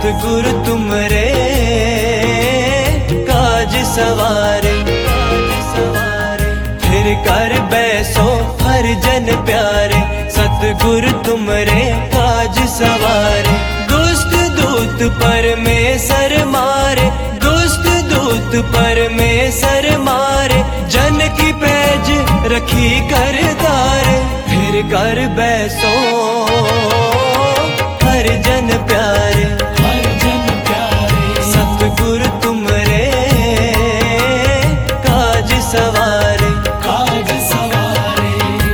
सतगुरु तुमरे काज सवारे, फिर कर बैसो हर जन प्यारे। सतगुरु तुमरे काज सवारे, दुष्ट दूत परमेश्वर मारे, दुष्ट दूत परमेश्वर मारे। जन की पैज रखी कर तारे, फिर कर बैसो हर जन प्यारे, हर जन प्यारे। सतगुरु तुमरे काज सवारे, काज सवारे।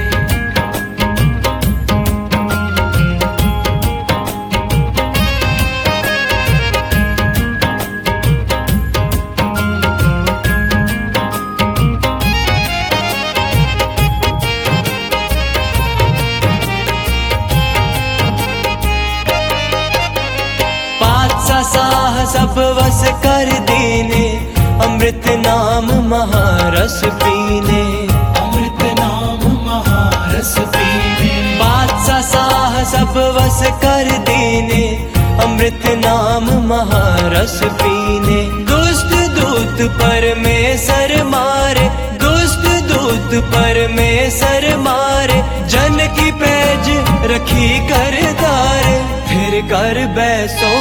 सब वस कर दीने, अमृत नाम महारस पीने, अमृत नाम महारस पीने। बादशाह सब वस कर दीने, अमृत नाम महारस पीने। दुष्ट दूत परमेश्वर मारे, दुष्ट दूत परमेश्वर मारे। जन की पैज रखी कर तारे, फिर कर बैसो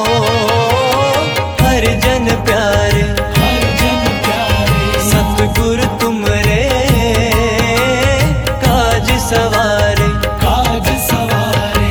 हर जन प्यारे, हर जन प्यारे। सतगुरु तुमरे काज सवारे, काज सवारे।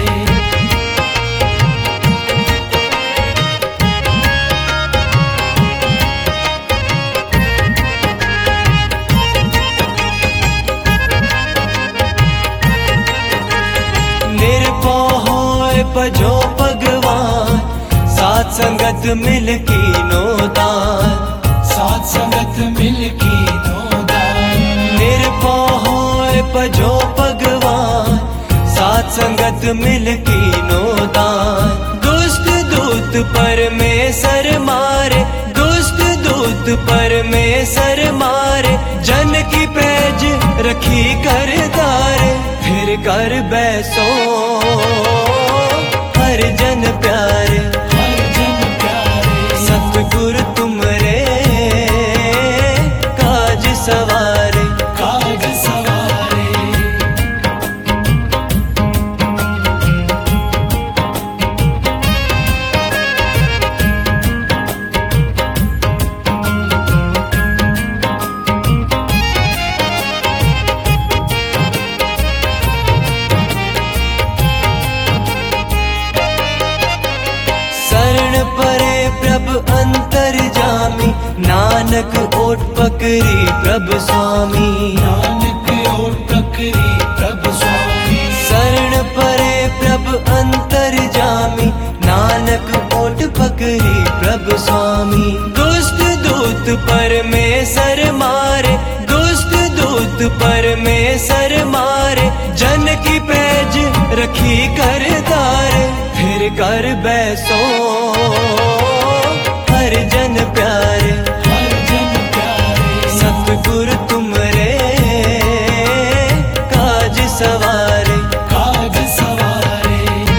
निर्भय होए भजो भगवान, साथ संगत मिल कीनो दान, साथ संगत मिल कीनो दान। निर्भय होए भजो भगवान, साथ संगत मिल कीनो दान। दुष्ट दूत परमेश्वर मारे, दुष्ट दूत परमेश्वर मारे। जन की पैज रखी कर तारे, फिर कर बैसो हर जन प्यारे, हर जन प्यारे। सतगुरु तुमरे काज सवारे, काज सवारे। प्रभु अंतर जामी, नानक ओट पकड़ी प्रभु स्वामी, नानक ओट पकड़ी प्रभु स्वामी। शरण परे प्रभु अंतर जामी, नानक ओट पकड़ी प्रभु स्वामी। दुष्ट दूत परमेश्वर मारे, दुष्ट दूत परमेश्वर मारे। जन की पैज रखी कर तारे, फिर कर बैसो हर जन प्यारे, हर जन प्यारे। सतगुरु तुमरे काज सवारे, काज सवारे।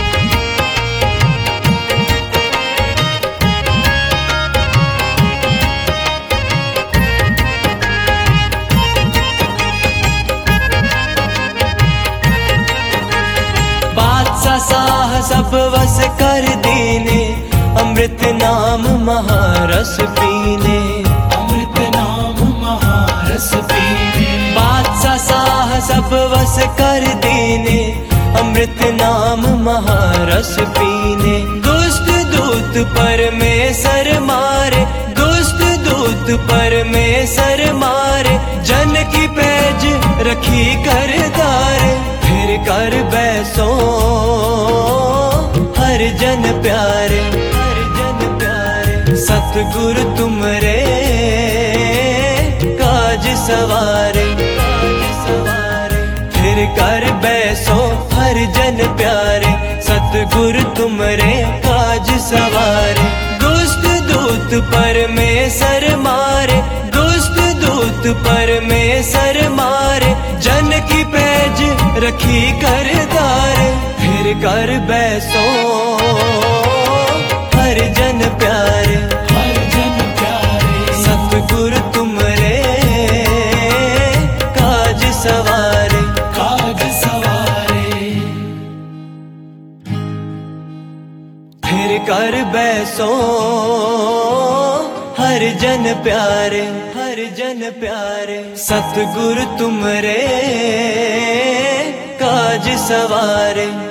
बादशाह सब वस कर दीने, अमृत नाम महारस पीने, अमृत नाम महारस पीने। बादशाह सब वस कर दीने, अमृत नाम महारस पीने। दुष्ट दूत परमेश्वर मारे, दुष्ट दूत परमेश्वर मारे। जन की पैज रखी कर तारे, फिर कर बैसो हर जन प्यारे, हर जन प्यारे। सतगुरु तुमरे काज सवारे, काज सवारे। फिर कर बैसो हर जन प्यारे, सतगुरु तुमरे काज सवारे। दुष्ट दूत परमेश्वर मारे, दुष्ट दूत परमेश्वर मारे। जन की पैज रखी कर तारे, फिर कर बैसो हर सिर कर बैसो हर जन प्यारे, हर जन प्यारे। सतगुरु तुमरे काज सवारे।